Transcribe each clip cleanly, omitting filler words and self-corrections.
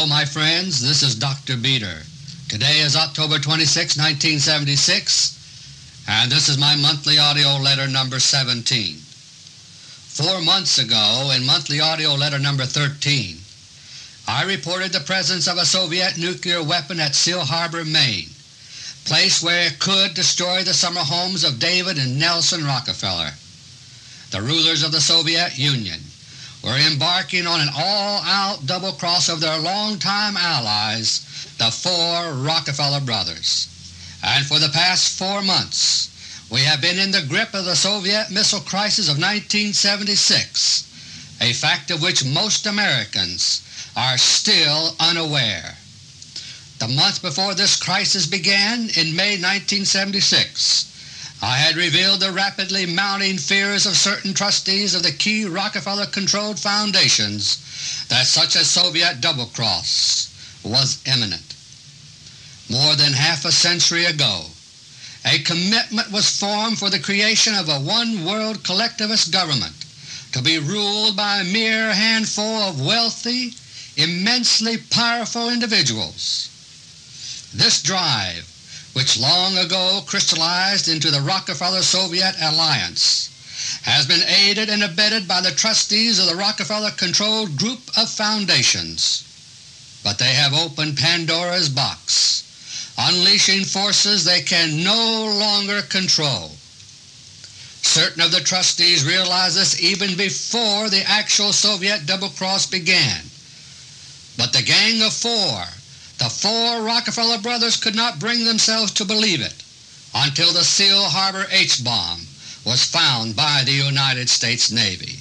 Hello my friends, this is Dr. Beter. Today is October 26, 1976, and this is my monthly AUDIO LETTER number 17. 4 months ago, in monthly AUDIO LETTER number 13, I reported the presence of a Soviet nuclear weapon at Seal Harbor, Maine, place where it could destroy the summer homes of David and Nelson Rockefeller. The rulers of the Soviet Union were embarking on an all-out double-cross of their longtime allies, the four Rockefeller brothers. And for the past 4 months we have been in the grip of the Soviet missile crisis of 1976, a fact of which most Americans are still unaware. The month before this crisis began, in May 1976, I had revealed the rapidly mounting fears of certain trustees of the key Rockefeller-controlled foundations that such a Soviet double-cross was imminent. More than half a century ago, a commitment was formed for the creation of a one-world collectivist government to be ruled by a mere handful of wealthy, immensely powerful individuals. This drive, which long ago crystallized into the Rockefeller-Soviet alliance, has been aided and abetted by the trustees of the Rockefeller-controlled group of foundations. But they have opened Pandora's box, unleashing forces they can no longer control. Certain of the trustees realized this even before the actual Soviet double-cross began. But the Gang of Four, the four Rockefeller brothers, could not bring themselves to believe it until the Seal Harbor H-bomb was found by the United States Navy.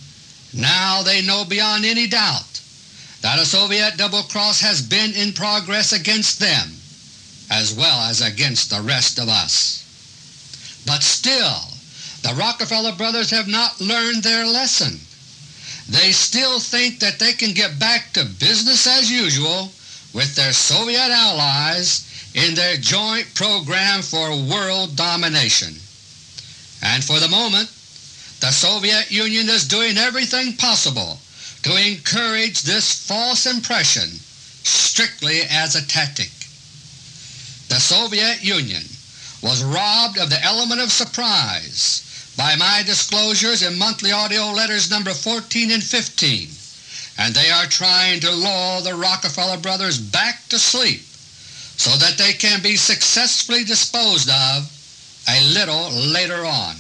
Now they know beyond any doubt that a Soviet double-cross has been in progress against them as well as against the rest of us. But still, the Rockefeller brothers have not learned their lesson. They still think that they can get back to business as usual with their Soviet allies in their joint program for world domination. And for the moment, the Soviet Union is doing everything possible to encourage this false impression strictly as a tactic. The Soviet Union was robbed of the element of surprise by my disclosures in monthly AUDIO LETTERS number 14 and 15, and they are trying to lull the Rockefeller brothers back to sleep so that they can be successfully disposed of a little later on.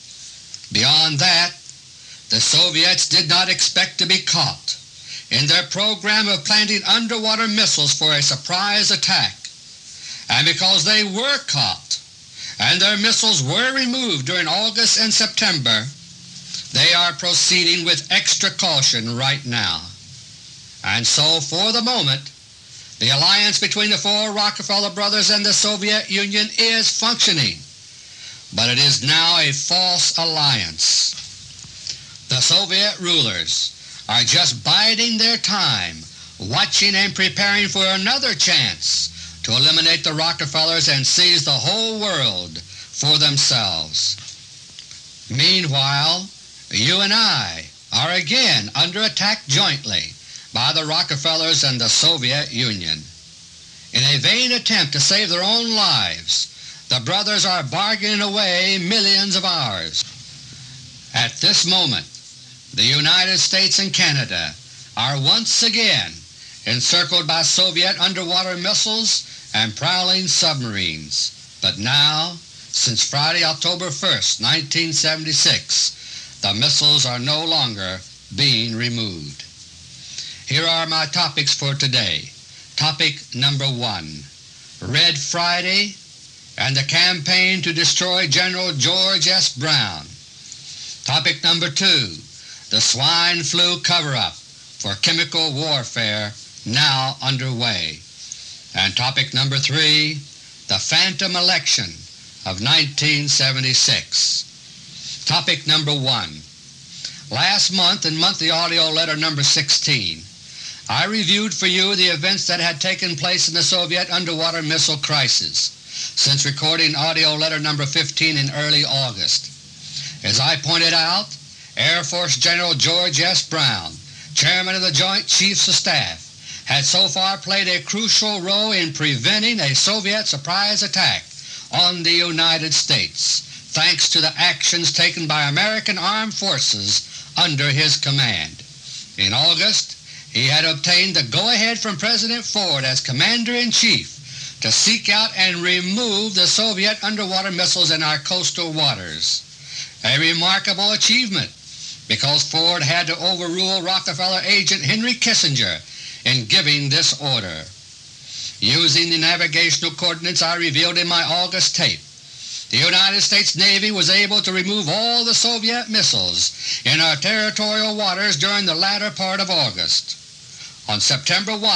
Beyond that, the Soviets did not expect to be caught in their program of planting underwater missiles for a surprise attack, and because they were caught and their missiles were removed during August and September, they are proceeding with extra caution right now. And so for the moment, the alliance between the four Rockefeller brothers and the Soviet Union is functioning, but it is now a false alliance. The Soviet rulers are just biding their time, watching and preparing for another chance to eliminate the Rockefellers and seize the whole world for themselves. Meanwhile, you and I are again under attack jointly by the Rockefellers and the Soviet Union. In a vain attempt to save their own lives, the brothers are bargaining away millions of ours. At this moment, the United States and Canada are once again encircled by Soviet underwater missiles and prowling submarines. But now, since Friday, October 1st, 1976, the missiles are no longer being removed. Here are my topics for today. Topic number 1, Red Friday and the campaign to destroy General George S. Brown. Topic number 2, the swine flu cover-up for chemical warfare now underway. And topic number 3, the phantom election of 1976. Topic number 1. Last month in monthly AUDIO LETTER number 16, I reviewed for you the events that had taken place in the Soviet underwater missile crisis since recording AUDIO LETTER number 15 in early August. As I pointed out, Air Force General George S. Brown, Chairman of the Joint Chiefs of Staff, had so far played a crucial role in preventing a Soviet surprise attack on the United States, thanks to the actions taken by American armed forces under his command. In August, he had obtained the go-ahead from President Ford as Commander-in-Chief to seek out and remove the Soviet underwater missiles in our coastal waters. A remarkable achievement, because Ford had to overrule Rockefeller agent Henry Kissinger in giving this order. Using the navigational coordinates I revealed in my August tape, the United States Navy was able to remove all the Soviet missiles in our territorial waters during the latter part of August. On September 1,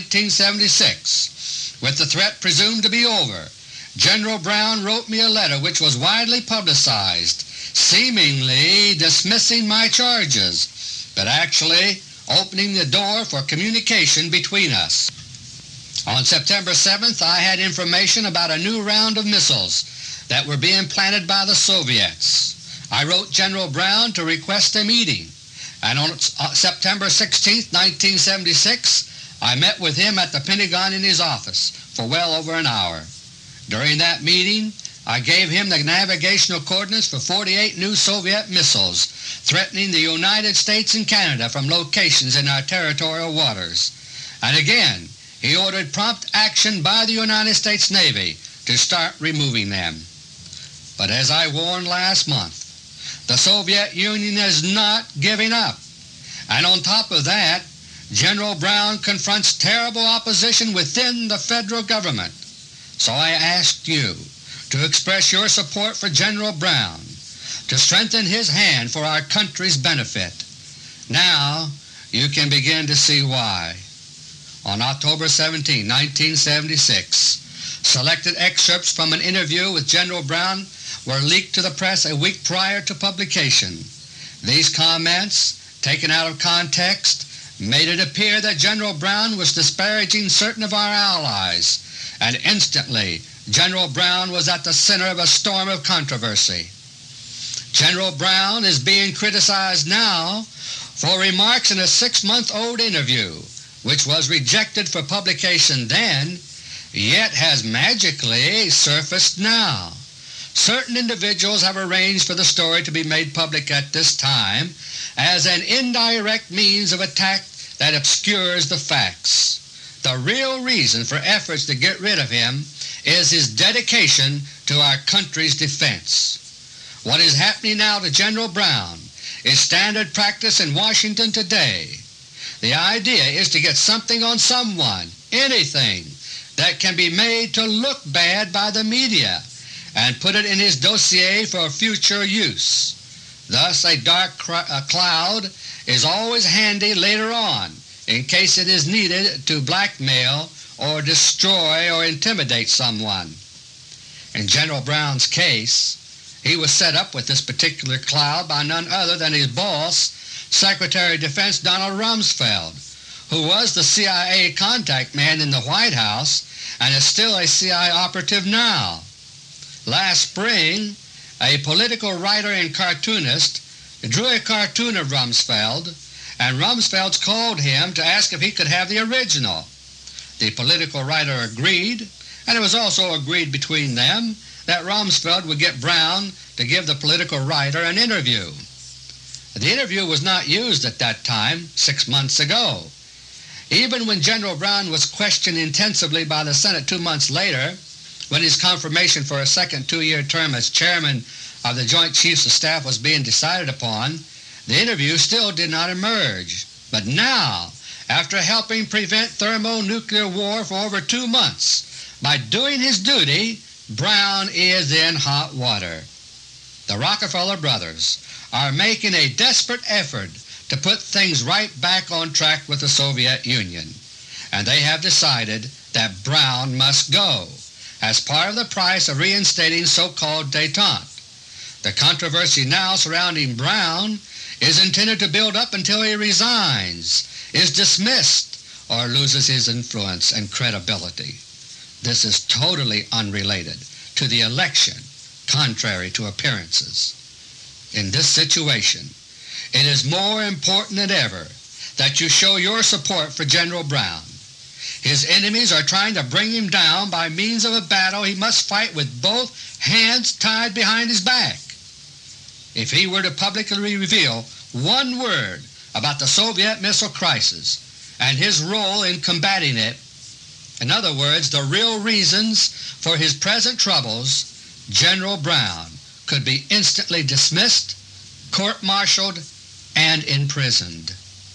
1976, with the threat presumed to be over, General Brown wrote me a letter which was widely publicized, seemingly dismissing my charges, but actually opening the door for communication between us. On September 7th, I had information about a new round of missiles that were being planted by the Soviets. I wrote General Brown to request a meeting, and on September 16, 1976, I met with him at the Pentagon in his office for well over an hour. During that meeting, I gave him the navigational coordinates for 48 new Soviet missiles threatening the United States and Canada from locations in our territorial waters. And again, he ordered prompt action by the United States Navy to start removing them. But as I warned last month, the Soviet Union is not giving up. And on top of that, General Brown confronts terrible opposition within the Federal Government. So I asked you to express your support for General Brown, to strengthen his hand for our country's benefit. Now you can begin to see why. On October 17, 1976, selected excerpts from an interview with General Brown were leaked to the press a week prior to publication. These comments, taken out of context, made it appear that General Brown was disparaging certain of our allies, and instantly General Brown was at the center of a storm of controversy. General Brown is being criticized now for remarks in a 6-month-old interview, which was rejected for publication then, yet has magically surfaced now. Certain individuals have arranged for the story to be made public at this time as an indirect means of attack that obscures the facts. The real reason for efforts to get rid of him is his dedication to our country's defense. What is happening now to General Brown is standard practice in Washington today. The idea is to get something on someone, anything, that can be made to look bad by the media and put it in his dossier for future use. Thus a dark cloud is always handy later on in case it is needed to blackmail or destroy or intimidate someone. In General Brown's case, he was set up with this particular cloud by none other than his boss, Secretary of Defense Donald Rumsfeld, who was the CIA contact man in the White House and is still a CIA operative now. Last spring, a political writer and cartoonist drew a cartoon of Rumsfeld, and Rumsfeld called him to ask if he could have the original. The political writer agreed, and it was also agreed between them that Rumsfeld would get Brown to give the political writer an interview. The interview was not used at that time, 6 months ago. Even when General Brown was questioned intensively by the Senate 2 months later, when his confirmation for a second 2-year term as Chairman of the Joint Chiefs of Staff was being decided upon, the interview still did not emerge. But now, after helping prevent thermonuclear war for over 2 months, by doing his duty, Brown is in hot water. The Rockefeller brothers are making a desperate effort to put things right back on track with the Soviet Union, and they have decided that Brown must go as part of the price of reinstating so-called détente. The controversy now surrounding Brown is intended to build up until he resigns, is dismissed, or loses his influence and credibility. This is totally unrelated to the election, contrary to appearances. In this situation, it is more important than ever that you show your support for General Brown. His enemies are trying to bring him down by means of a battle he must fight with both hands tied behind his back. If he were to publicly reveal one word about the Soviet missile crisis and his role in combating it, in other words, the real reasons for his present troubles, General Brown could be instantly dismissed, court-martialed, and imprisoned.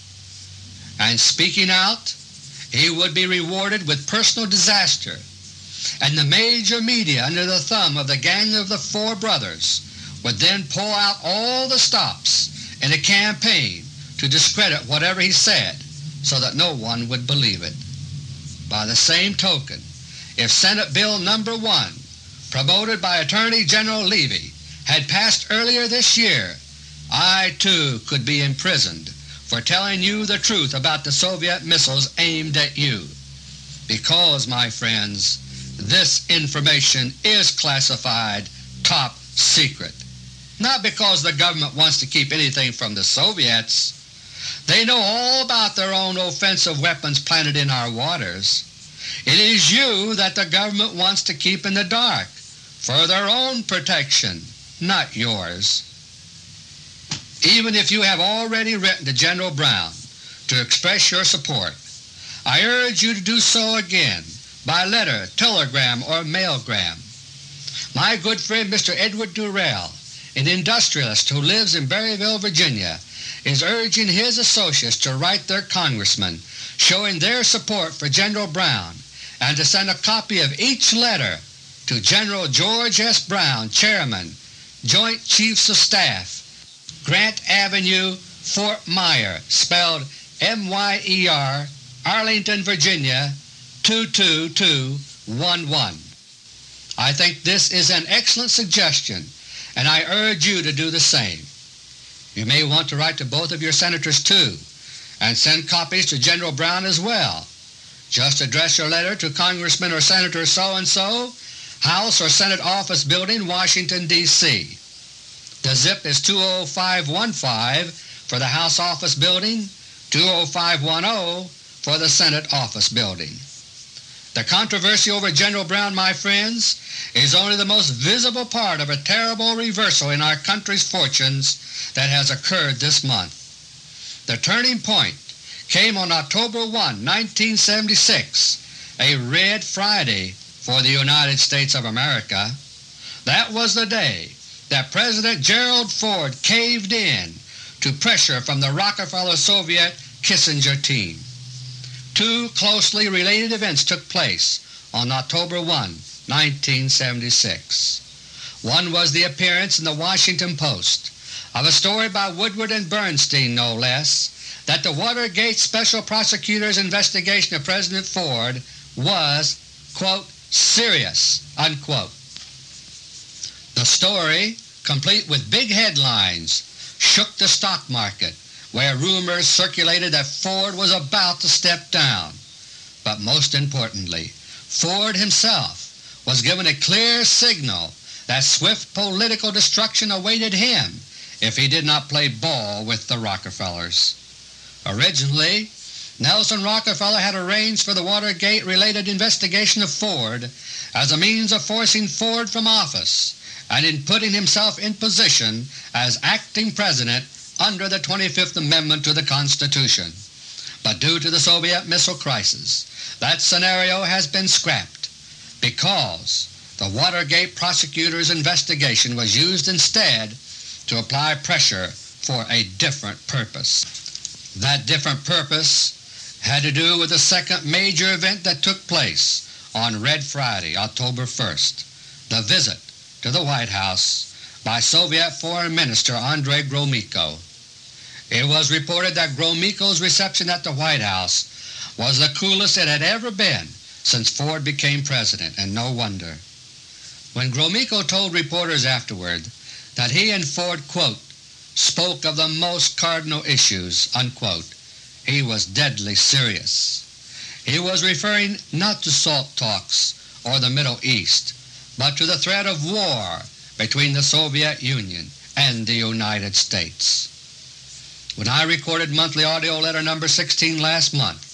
And speaking out, he would be rewarded with personal disaster, and the major media under the thumb of the Gang of the Four Brothers would then pull out all the stops in a campaign to discredit whatever he said so that no one would believe it. By the same token, if Senate Bill No. 1, promoted by Attorney General Levy, had passed earlier this year, I too could be imprisoned for telling you the truth about the Soviet missiles aimed at you. Because, my friends, this information is classified top secret. Not because the government wants to keep anything from the Soviets. They know all about their own offensive weapons planted in our waters. It is you that the government wants to keep in the dark for their own protection, not yours. Even if you have already written to General Brown to express your support, I urge you to do so again by letter, telegram, or mailgram. My good friend Mr. Edward Durrell, an industrialist who lives in Berryville, Virginia, is urging his associates to write their congressman showing their support for General Brown and to send a copy of each letter to General George S. Brown, Chairman, Joint Chiefs of Staff, Grant Avenue, Fort Myer, spelled M-Y-E-R, Arlington, Virginia, 22211. I think this is an excellent suggestion, and I urge you to do the same. You may want to write to both of your Senators too, and send copies to General Brown as well. Just address your letter to Congressman or Senator so-and-so, House or Senate Office Building, Washington, D.C. The zip is 20515 for the House Office Building, 20510 for the Senate Office Building. The controversy over General Brown, my friends, is only the most visible part of a terrible reversal in our country's fortunes that has occurred this month. The turning point came on October 1, 1976, a Red Friday for the United States of America. That was the day that President Gerald Ford caved in to pressure from the Rockefeller-Soviet Kissinger team. Two closely related events took place on October 1, 1976. One was the appearance in the Washington Post of a story by Woodward and Bernstein, no less, that the Watergate Special Prosecutor's investigation of President Ford was, quote, serious, unquote. The story, complete with big headlines, shook the stock market, where rumors circulated that Ford was about to step down. But most importantly, Ford himself was given a clear signal that swift political destruction awaited him if he did not play ball with the Rockefellers. Originally, Nelson Rockefeller had arranged for the Watergate-related investigation of Ford as a means of forcing Ford from office and in putting himself in position as acting president under the 25th Amendment to the Constitution. But due to the Soviet missile crisis, that scenario has been scrapped because the Watergate prosecutor's investigation was used instead to apply pressure for a different purpose. That different purpose had to do with the second major event that took place on Red Friday, October 1st, the visit to the White House by Soviet Foreign Minister Andrei Gromyko. It was reported that Gromyko's reception at the White House was the coolest it had ever been since Ford became President, and no wonder. When Gromyko told reporters afterward that he and Ford, quote, spoke of the most cardinal issues, unquote, he was deadly serious. He was referring not to SALT talks or the Middle East, but to the threat of war between the Soviet Union and the United States. When I recorded monthly AUDIO LETTER No. 16 last month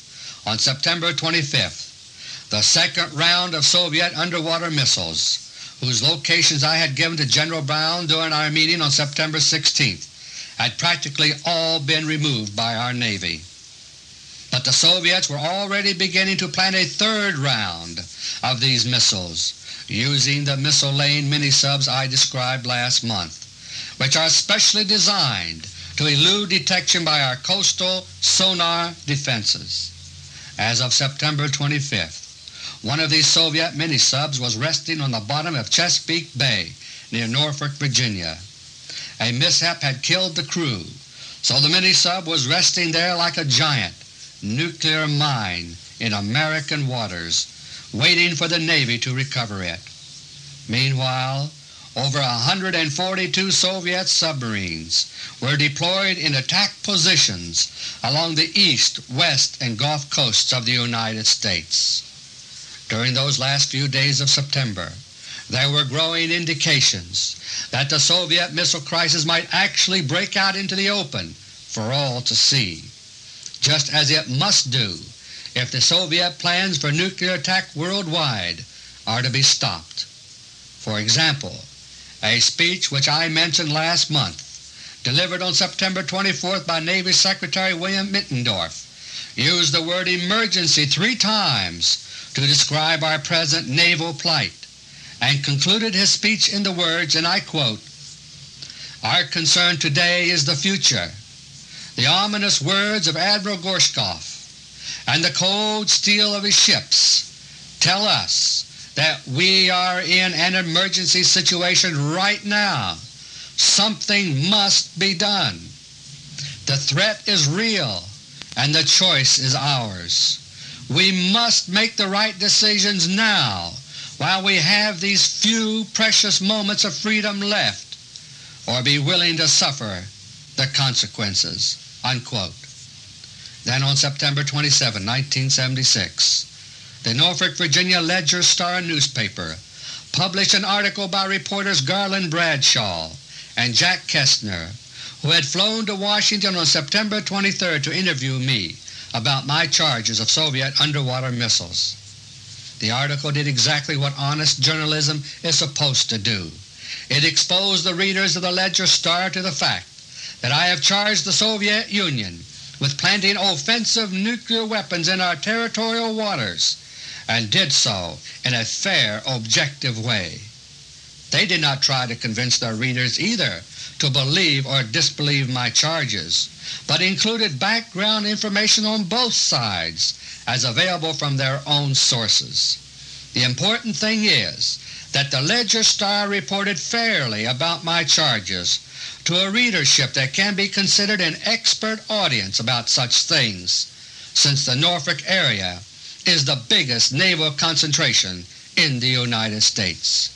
on September 25th, the second round of Soviet underwater missiles, whose locations I had given to General Brown during our meeting on September 16th, had practically all been removed by our Navy. But the Soviets were already beginning to plan a third round of these missiles, using the missile lane mini-subs I described last month, which are specially designed to elude detection by our coastal sonar defenses. As of September 25th, one of these Soviet mini-subs was resting on the bottom of Chesapeake Bay near Norfolk, Virginia. A mishap had killed the crew, so the mini-sub was resting there like a giant nuclear mine in American waters, waiting for the Navy to recover it. Meanwhile, over 142 Soviet submarines were deployed in attack positions along the east, west, and Gulf coasts of the United States. During those last few days of September, there were growing indications that the Soviet missile crisis might actually break out into the open for all to see, just as it must do if the Soviet plans for nuclear attack worldwide are to be stopped. For example, a speech which I mentioned last month, delivered on September 24th by Navy Secretary William Mittendorf, used the word emergency 3 times to describe our present naval plight, and concluded his speech in the words, and I quote, "Our concern today is the future. The ominous words of Admiral Gorshkov and the cold steel of his ships tell us that we are in an emergency situation right now. Something must be done. The threat is real and the choice is ours. We must make the right decisions now while we have these few precious moments of freedom left, or be willing to suffer the consequences." Unquote. Then on September 27, 1976, the Norfolk, Virginia Ledger-Star newspaper published an article by reporters Garland Bradshaw and Jack Kestner, who had flown to Washington on September 23 to interview me about my charges of Soviet underwater missiles. The article did exactly what honest journalism is supposed to do. It exposed the readers of the Ledger-Star to the fact that I have charged the Soviet Union with planting offensive nuclear weapons in our territorial waters, and did so in a fair, objective way. They did not try to convince their readers either to believe or disbelieve my charges, but included background information on both sides as available from their own sources. The important thing is that the Ledger-Star reported fairly about my charges to a readership that can be considered an expert audience about such things, since the Norfolk area is the biggest naval concentration in the United States.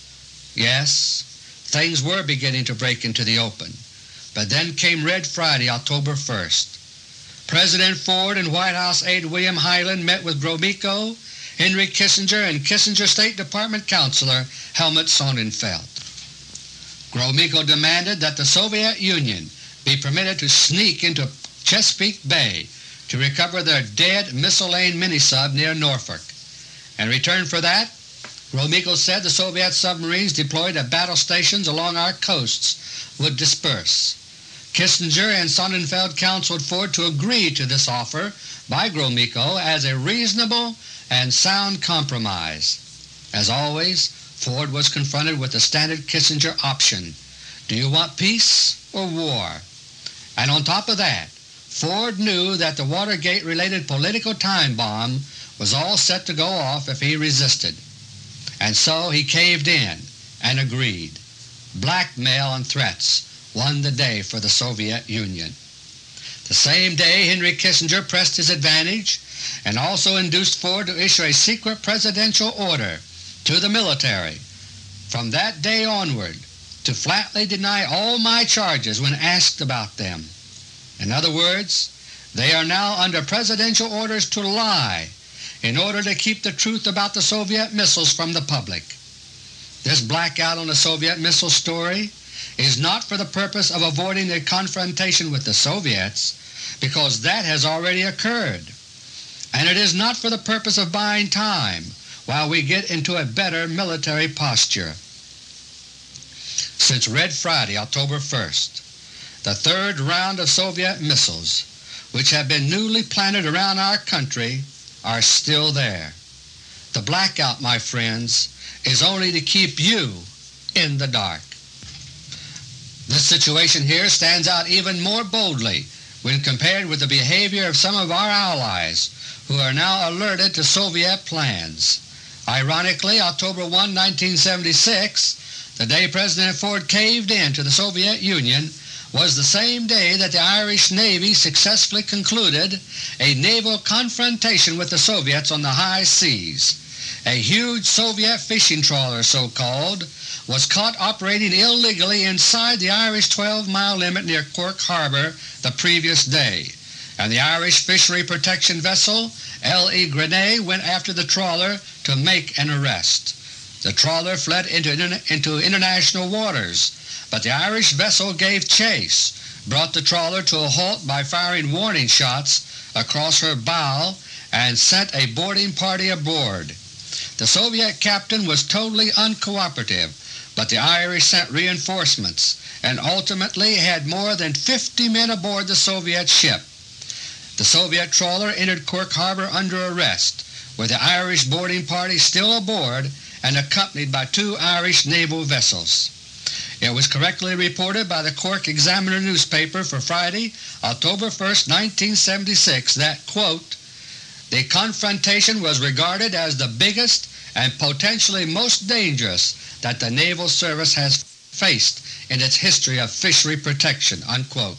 Yes, things were beginning to break into the open, but then came Red Friday, October 1st. President Ford and White House aide William Hyland met with Gromyko, Henry Kissinger, and Kissinger State Department Counselor Helmut Sonnenfeld. Gromyko demanded that the Soviet Union be permitted to sneak into Chesapeake Bay to recover their dead missile-lane mini-sub near Norfolk. In return for that, Gromyko said the Soviet submarines deployed at battle stations along our coasts would disperse. Kissinger and Sonnenfeld counseled Ford to agree to this offer by Gromyko as a reasonable and sound compromise. As always, Ford was confronted with the standard Kissinger option: do you want peace or war? And on top of that, Ford knew that the Watergate-related political time bomb was all set to go off if he resisted. And so he caved in and agreed. Blackmail and threats won the day for the Soviet Union. The same day Henry Kissinger pressed his advantage and also induced Ford to issue a secret presidential order to the military from that day onward to flatly deny all my charges when asked about them. In other words, they are now under presidential orders to lie in order to keep the truth about the Soviet missiles from the public. This blackout on the Soviet missile story is not for the purpose of avoiding a confrontation with the Soviets, because that has already occurred. and it is not for the purpose of buying time while we get into a better military posture. Since Red Friday, October 1st, the third round of Soviet missiles, which have been newly planted around our country, are still there. The blackout, my friends, is only to keep you in the dark. This situation here stands out even more boldly when compared with the behavior of some of our allies who are now alerted to Soviet plans. Ironically, October 1, 1976, the day President Ford caved in to the Soviet Union, was the same day that the Irish Navy successfully concluded a naval confrontation with the Soviets on the high seas. A huge Soviet fishing trawler, so-called, was caught operating illegally inside the Irish 12-mile limit near Cork Harbor the previous day, and the Irish Fishery Protection Vessel L.E. Grenay went after the trawler to make an arrest. The trawler fled into international waters, but the Irish vessel gave chase, brought the trawler to a halt by firing warning shots across her bow, and sent a boarding party aboard. The Soviet captain was totally uncooperative, but the Irish sent reinforcements and ultimately had more than 50 men aboard the Soviet ship. The Soviet trawler entered Cork Harbor under arrest, with the Irish boarding party still aboard and accompanied by 2 Irish naval vessels. It was correctly reported by the Cork Examiner newspaper for Friday, October 1, 1976 that, quote, "The confrontation was regarded as the biggest and potentially most dangerous that the Naval Service has faced in its history of fishery protection." Unquote.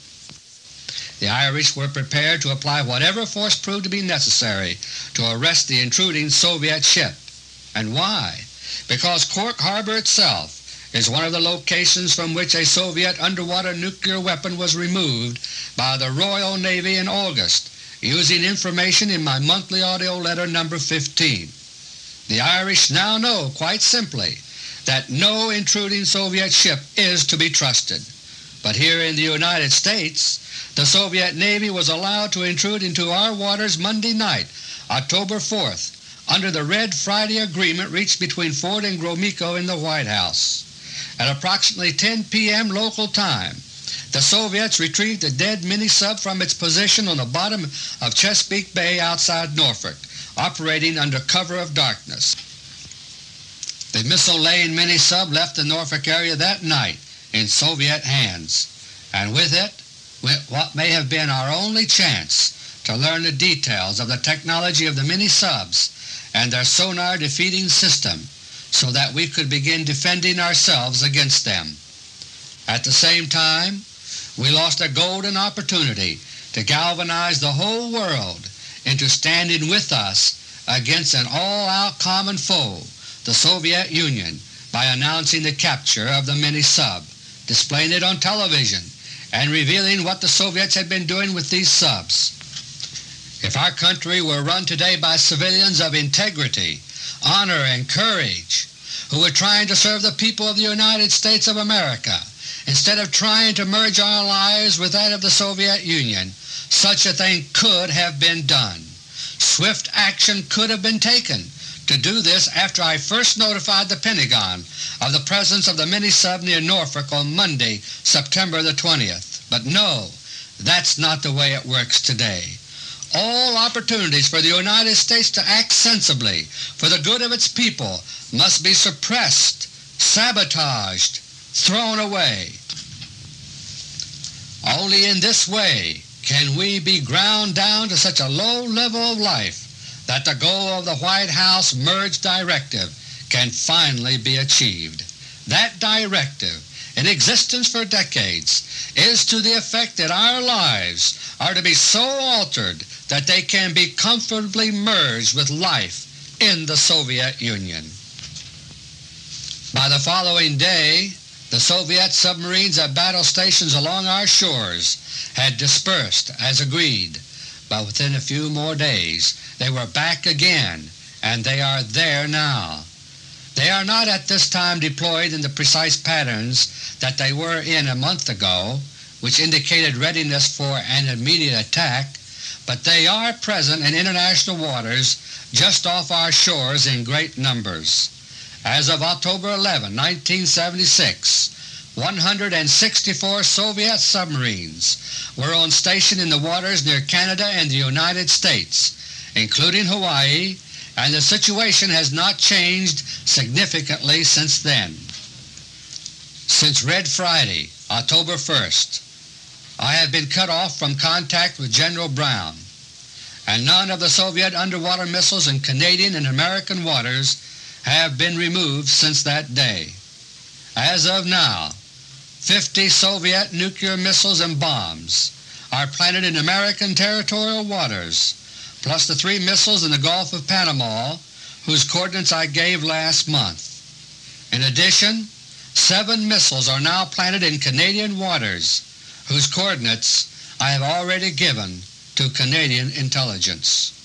The Irish were prepared to apply whatever force proved to be necessary to arrest the intruding Soviet ship. And why? Because Cork Harbor itself is one of the locations from which a Soviet underwater nuclear weapon was removed by the Royal Navy in August, using information in my monthly audio letter number 15. The Irish now know quite simply that no intruding Soviet ship is to be trusted. But here in the United States, the Soviet Navy was allowed to intrude into our waters Monday night, October 4th, under the Red Friday agreement reached between Ford and Gromyko in the White House. At approximately 10 p.m. local time, the Soviets retrieved the dead mini-sub from its position on the bottom of Chesapeake Bay outside Norfolk, operating under cover of darkness. The missile-laying mini-sub left the Norfolk area that night in Soviet hands, and with it what may have been our only chance to learn the details of the technology of the mini-subs and their sonar defeating system, so that we could begin defending ourselves against them. At the same time, we lost a golden opportunity to galvanize the whole world into standing with us against an all-out common foe, the Soviet Union, by announcing the capture of the mini-sub, displaying it on television, and revealing what the Soviets had been doing with these subs. If our country were run today by civilians of integrity, honor, and courage, who were trying to serve the people of the United States of America, instead of trying to merge our lives with that of the Soviet Union, such a thing could have been done. Swift action could have been taken to do this after I first notified the Pentagon of the presence of the mini-sub near Norfolk on Monday, September the 20th. But no, that's not the way it works today. All opportunities for the United States to act sensibly for the good of its people must be suppressed, sabotaged, thrown away. Only in this way can we be ground down to such a low level of life that the goal of the White House merge directive can finally be achieved. That directive, in existence for decades, is to the effect that our lives are to be so altered that they can be comfortably merged with life in the Soviet Union. By the following day, the Soviet submarines at battle stations along our shores had dispersed as agreed, but within a few more days they were back again, and they are there now. They are not at this time deployed in the precise patterns that they were in a month ago, which indicated readiness for an immediate attack, but they are present in international waters just off our shores in great numbers. As of October 11, 1976, 164 Soviet submarines were on station in the waters near Canada and the United States, including Hawaii, and the situation has not changed significantly since then. Since Red Friday, October 1st, I have been cut off from contact with General Brown, and none of the Soviet underwater missiles in Canadian and American waters have been removed since that day. As of now, 50 Soviet nuclear missiles and bombs are planted in American territorial waters, plus the 3 missiles in the Gulf of Panama, whose coordinates I gave last month. In addition, 7 missiles are now planted in Canadian waters, whose coordinates I have already given to Canadian intelligence.